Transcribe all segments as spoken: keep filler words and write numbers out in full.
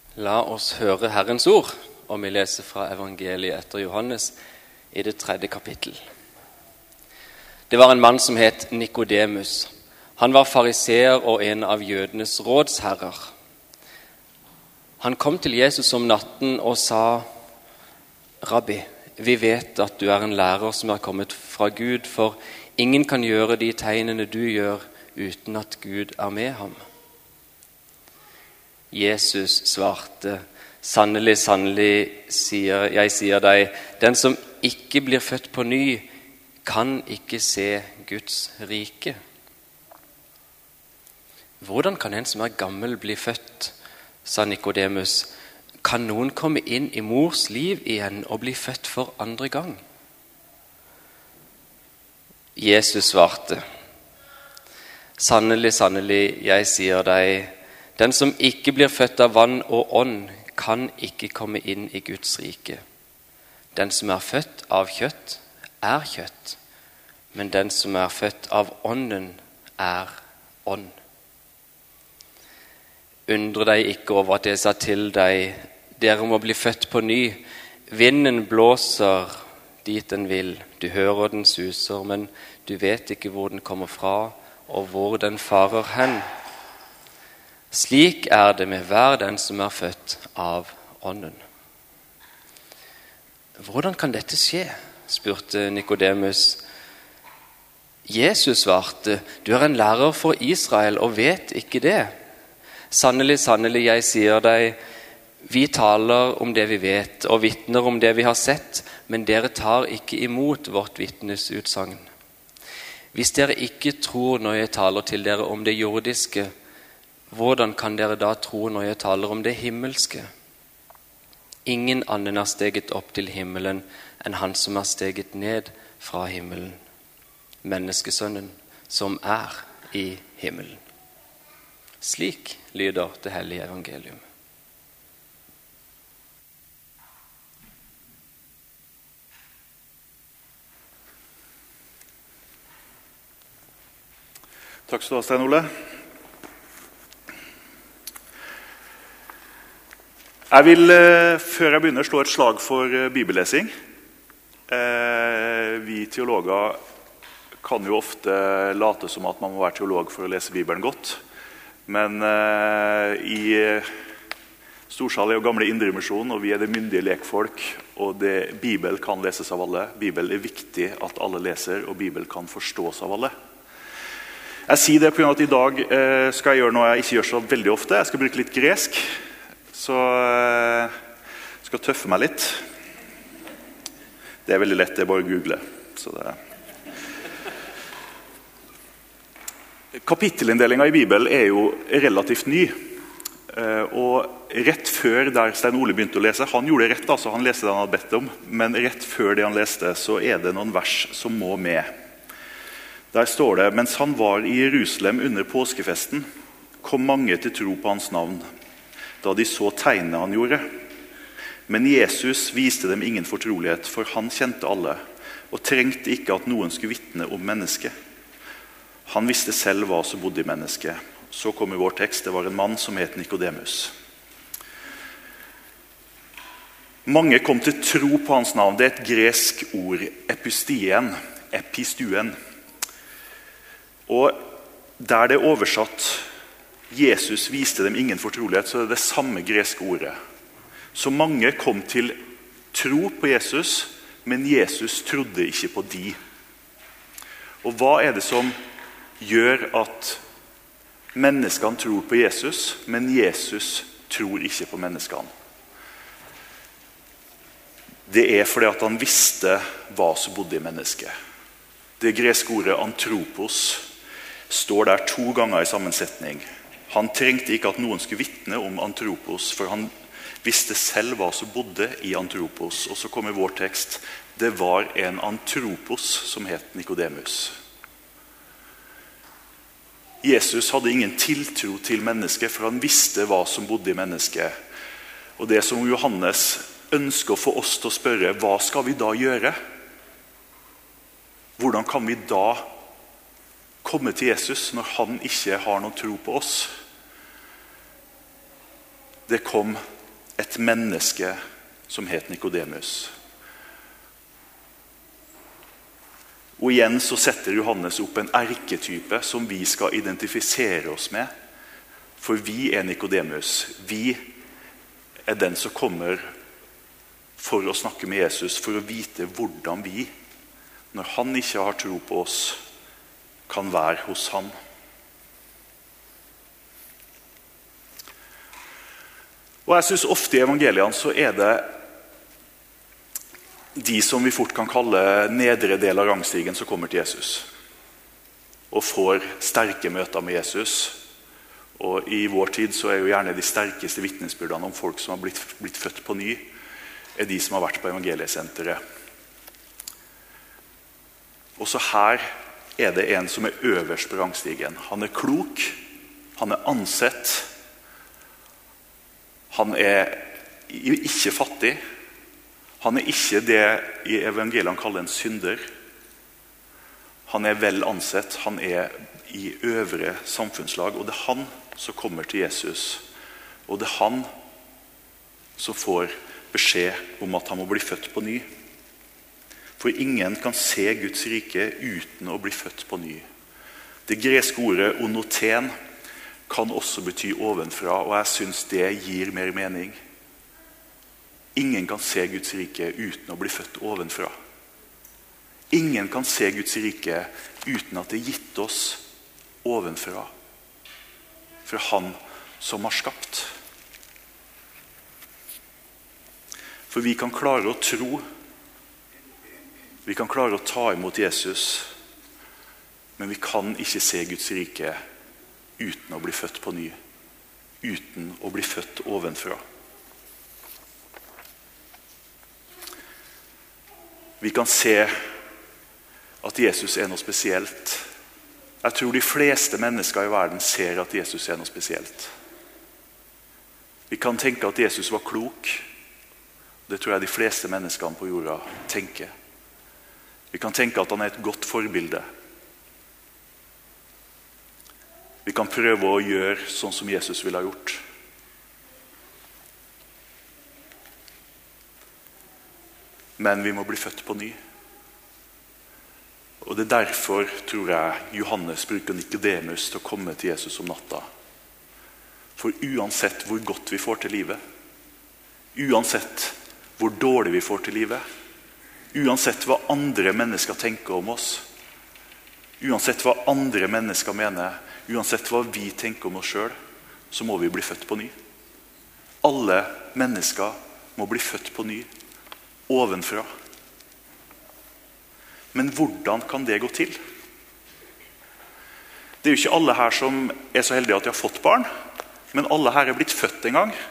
La oss høre Herrens ord, og vi leser fra evangeliet etter Johannes i det tredje kapittel. Det var en mann som het Nikodemus. Han var fariseer og en av jødenes rådsherrer. Han kom til Jesus om natten og sa, «Rabbi, vi vet at du er en lærer som er kommet fra Gud, for ingen kan gjøre de tegnene du gjør uten at Gud er med ham.» Jesus svarte, «Sannelig, sannelig, sier, jeg sier deg, den som ikke blir født på ny, kan ikke se Guds rike.» «Hvordan kan en som er gammel bli født?» sa Nikodemus. «Kan noen komme inn i mors liv igjen og bli født for andre gang?» Jesus svarte, «Sannelig, sannelig, jeg sier deg, den som ikke blir født av vann og ånd, kan ikke komme inn i Guds rike. Den som er født av kjøtt, er kjøtt, men den som er født av ånden, er ånd. Undre deg ikke over at jeg sa til deg, dere må bli født på ny. Vinden blåser dit den vil, du hører den suser, men du vet ikke hvor den kommer fra, og hvor den farer hen. Slik er det med hver den som er født av ånden.» «Hvordan kan dette skje?» spurte Nikodemus. Jesus svarte, «Du er en lærer for Israel og vet ikke det. Sannelig, sannelig, jeg sier deg, vi taler om det vi vet og vitner om det vi har sett, men dere tar ikke imot vårt vitnes utsagn. Hvis dere ikke tror når jeg taler til dere om det jordiske, hvordan kan dere da tro når jeg taler om det himmelske? Ingen annen er steget opp til himmelen enn han som er steget ned fra himmelen, menneskesønnen som er i himmelen.» Slik lyder det hellige evangelium. Takk skal du ha, Stein Ole. Jeg vil, før jeg begynner, slå et slag for bibellesing. Vi teologer kan jo ofte late som at man må være teolog for å lese Bibelen godt. Men i Storsal er jo gamle Indremisjon, og vi er det myndige lekfolk, og det, Bibel kan leses av alle. Bibel er viktig at alle leser, og Bibel kan forstås av alle. Jeg sier det på grunn av at i dag skal jeg gjøre noe jeg ikke gjør så veldig ofte. Jeg skal bruke litt gresk. Så jeg skal tøffe meg litt. Det er veldig lett, det er bare å google. Så det... Kapittelinndelingen i Bibelen er jo relativt ny. Og rett før der Stein Ole begynte å lese, han gjorde det rett, altså han leste det han hadde bedt om, men rett før det han leste, så er det noen vers som må med. Der står det, mens han var i Jerusalem under påskefesten, kom mange til tro på hans navn, da de så tegnene han gjorde. Men Jesus viste dem ingen fortrolighet, for han kjente alle, og trengte ikke at noen skulle vitne om mennesket. Han visste selv hva som bodde i mennesket. Så kom i vår tekst, det var en mann som het Nikodemus. Mange kom til tro på hans navn. Det er et gresk ord, epistien, epistuen. Og der det er oversatt Jesus viste dem ingen fortrolighet, så er det det samme greske ordet. Så mange kom til tro på Jesus, men Jesus trodde ikke på de. Og hva er det som gjør at menneskene tror på Jesus, men Jesus tror ikke på menneskene? Det er fordi at han visste hva som bodde i mennesket. Det greske ordet antropos står der to ganger i sammensetning. Han trengte ikke at noen skulle vitne om antropos, for han visste selv hva som bodde i antropos. Og så kom i vår tekst, det var en antropos som het Nikodemus. Jesus hadde ingen tiltro til mennesket, for han visste hva som bodde i mennesket. Og det som Johannes ønsker å få oss til å spørre, hva skal vi da gjøre? Hvordan kan vi da komme til Jesus når han ikke har noen tro på oss? Det kom et menneske som het Nikodemus. Og igjen så setter Johannes opp en erketype som vi skal identifisere oss med. For vi er Nikodemus. Vi er den som kommer for å snakke med Jesus, for å vite hvordan vi, når han ikke har tro på oss, kan være hos han. Og jeg synes ofte i evangeliene så er det de som vi fort kan kalle nedre del av rangstigen som kommer til Jesus og får sterke møter med Jesus. Og i vår tid så er jo gjerne de sterkeste vittnesbyrdene om folk som har blitt, blitt født på ny, er de som har vært på evangeliesenteret. Og så her er det en som er øverst på rangstigen. Han er klok, han er ansett, han er ikke fattig, han er ikke det i evangeliene kaller en synder. Han er vel ansett, han er i øvre samfunnslag, og det er han som kommer til Jesus. Og det er han som får beskjed om at han må bli født på ny. For ingen kan se Guds rike uten å bli født på ny. Det greske ordet onoten kan også bety ovenfra, og jeg synes det gir mer mening. Ingen kan se Guds rike uten å bli født ovenfra. Ingen kan se Guds rike uten at det er gitt oss ovenfra. Fra han som har skapt. For vi kan klare å tro, vi kan klare å ta imot Jesus, men vi kan ikke se Guds rike uten å bli født på ny, uten å bli født ovenfra. Vi kan se at Jesus er noe spesielt. Jeg tror de fleste mennesker i verden ser at Jesus er noe spesielt. Vi kan tenke at Jesus var klok. Det tror jeg de fleste menneskene på jorda tenker. Vi kan tenke at han er et godt forbilde. Vi kan prøve å gjøre sånn som Jesus ville ha gjort. Men vi må bli født på ny. Og det er derfor, tror jeg, Johannes bruker Nikodemus til å komme til Jesus om natta. For uansett hvor godt vi får til livet, uansett hvor dårlig vi får til livet, uansett hva andre mennesker tenker om oss, uansett hva andre mennesker mener, uansett hva vi tenker om oss selv, så må vi bli født på ny. Alle mennesker må bli født på ny, ovenfra. Men hvordan kan det gå til? Det er jo ikke alle her som er så heldige at de har fått barn, men alle her er blitt født en gang.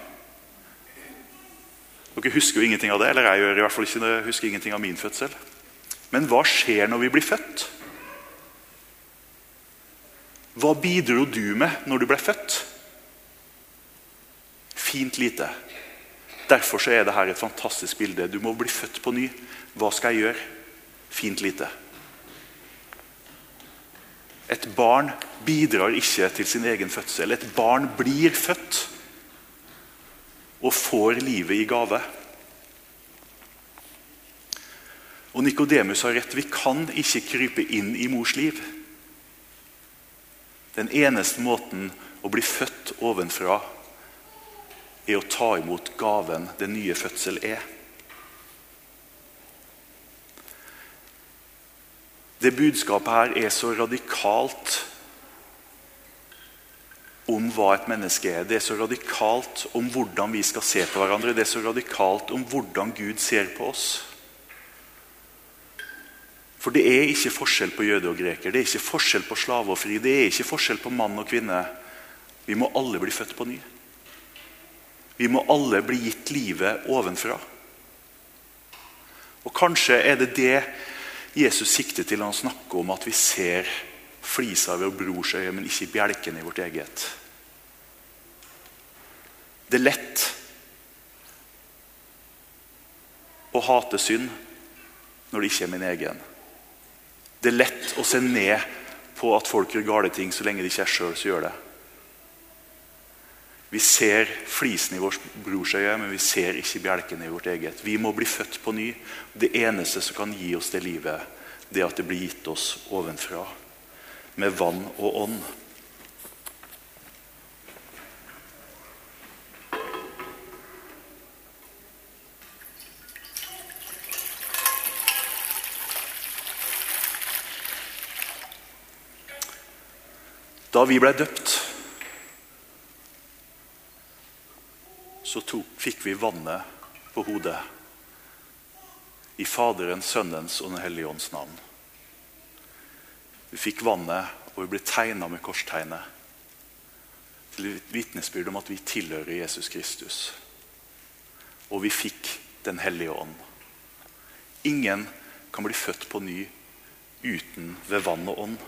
Dere husker jo ingenting av det, eller jeg gjør i hvert fall ikke, husker ingenting av min fødsel. Men hva skjer når vi blir født? Hva bidro du med når du ble født? Fint lite. Derfor så er det her et fantastisk bilde. Du må bli født på ny. Hva skal jeg gjøre? Fint lite. Et barn bidrar ikke til sin egen fødsel. Et barn blir født og får livet i gave. Og Nikodemus har rett. Vi kan ikke krype inn i mors liv. Den eneste måten å bli født ovenfra er å ta imot gaven den nye fødsel er. Det budskapet her er så radikalt om hva et menneske er. Det er så radikalt om hvordan vi skal se på hverandre. Det er så radikalt om hvordan Gud ser på oss. For det er ikke forskjell på jøde og greker. Det er ikke forskjell på slave og fri. Det er ikke forskjell på mann og kvinne. Vi må alle bli født på ny. Vi må alle bli gitt livet ovenfra. Og kanskje er det det Jesus sikter til når han snakker om at vi ser flisa ved brors øye, men ikke bjelken i vårt eget. Det er lett å hate synd når det ikke er min egen. Det er lett å se ned på at folk gjør gale ting så lenge det ikke er selv som gjør det. Vi ser flisen i vårt brorsøye, men vi ser ikke bjelken i vårt eget. Vi må bli født på ny. Det eneste som kan gi oss det livet, det er at det blir gitt oss ovenfra, med vann og ånd. Da vi ble døpt, så tok, fikk vi vannet på hodet i Faderens, Sønnens og Den hellige ånds navn. Vi fikk vannet, og vi ble tegnet med korstegnet til et vitnesbyrd om at vi tilhører Jesus Kristus. Og vi fikk Den hellige ånd. Ingen kan bli født på ny uten ved vann og ånd.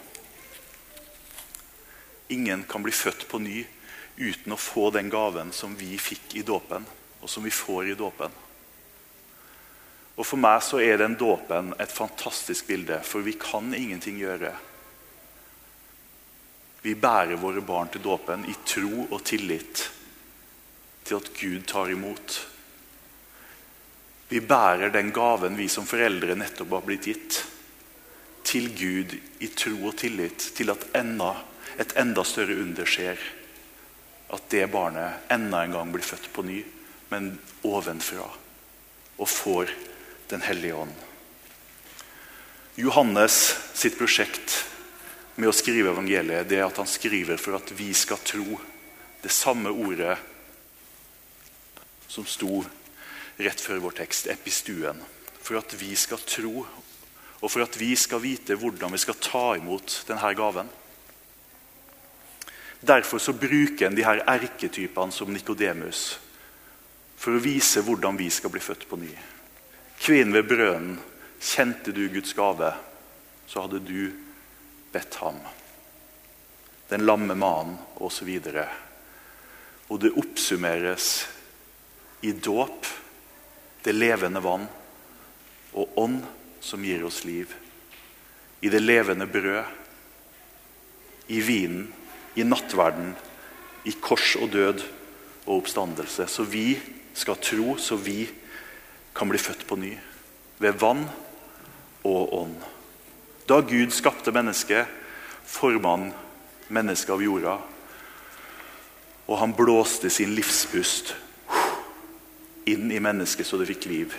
Ingen kan bli født på ny uten å få den gaven som vi fikk i dåpen, og som vi får i dåpen. Og for meg så er den dåpen et fantastisk bilde, for vi kan ingenting gjøre. Vi bærer våre barn til dåpen i tro og tillit til at Gud tar imot. Vi bærer den gaven vi som foreldre nettopp har blitt gitt, til Gud i tro og tillit til at enda et enda større under skjer, at det barnet enda en gang blir født på ny, men ovenfra, og får Den hellige ånd. Johannes sitt prosjekt med å skrive evangeliet, det er at han skriver for at vi skal tro det samme ordet som sto rett før vår tekst, epistuen. For at vi skal tro, og for at vi skal vite hvordan vi skal ta imot denne gaven. Derfor så bruker han de her erketypene som Nikodemus for å vise hvordan vi skal bli født på ny. Kvinnen ved brønnen, kjente du Guds gave, så hadde du bedt ham. Den lamme mannen, og så videre. Og det oppsummeres i dåp, det levende vann, og ånd som gir oss liv. I det levende brød, i vinen, i nattverden, i kors og død og oppstandelse. Så vi skal tro, så vi kan bli født på ny, ved vann og ånd. Da Gud skapte mennesket, formet han mennesket av jorda, og han blåste sin livspust inn i mennesket så det fikk liv.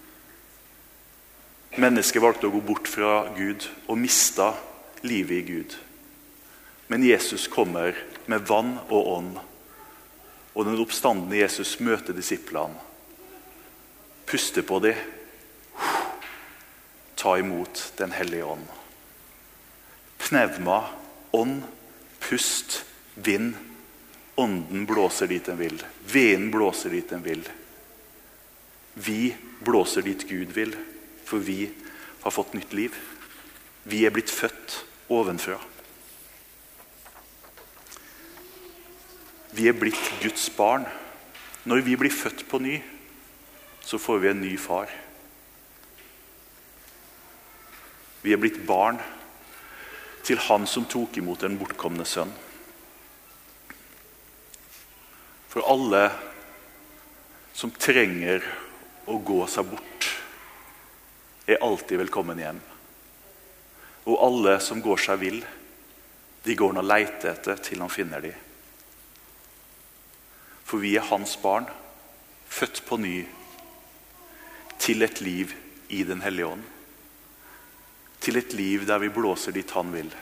Mennesket valgte å gå bort fra Gud og mista livet i Gud. Men Jesus kommer med vann og ånd, og den oppstandende Jesus møter disiplene, puster på dem, ta imot Den hellige ånd. Pneuma, ånd, pust, vind. Ånden blåser dit den vil. Veden blåser dit den vil. Vi blåser dit Gud vil, for vi har fått nytt liv. Vi er blitt født ovenfra. Vi er blitt Guds barn. Når vi blir født på ny, så får vi en ny far. Vi er blitt barn til han som tok imot den bortkomne sønn. For alle som trenger å gå seg bort, er alltid velkommen hjem. Og alle som går seg vill, de går og leter etter til han finner dem. For vi er hans barn, født på ny, til et liv i Den hellige ånd. Til et liv der vi blåser dit han vil.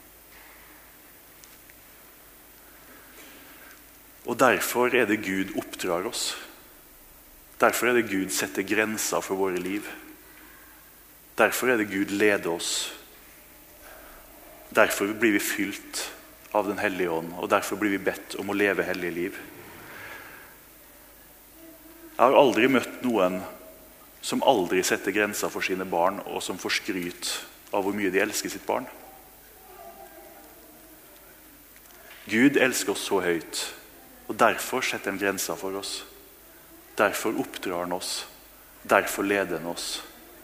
Og derfor er det Gud oppdrar oss. Derfor er det Gud setter grenser for våre liv. Derfor er det Gud leder oss. Derfor blir vi fylt av Den hellige ånd, og derfor blir vi bedt om å leve hellige liv. Jeg har aldri møtt noen som aldri setter grenser for sine barn, og som får skryt av hvor mye de elsker sitt barn. Gud elsker oss så høyt, og derfor setter han grenser for oss. Derfor oppdrar han oss, derfor leder han oss.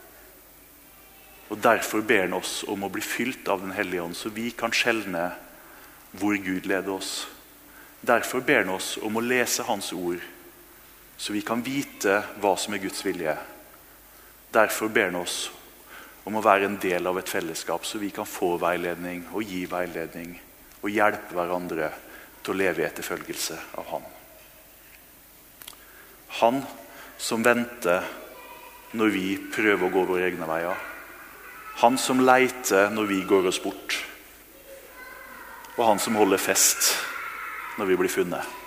Og derfor ber han oss om å bli fylt av Den hellige ånd, så vi kan skjelne hvor Gud leder oss. Derfor ber han oss om å lese hans ord, så vi kan vite hva som er Guds vilje. Derfor ber han oss om å være en del av et fellesskap, så vi kan få veiledning og gi veiledning og hjelpe hverandre til å leve i etterfølgelse av han. Han som venter når vi prøver å gå våre egne veier. Han som leiter når vi går oss bort. Og han som holder fest når vi blir funnet.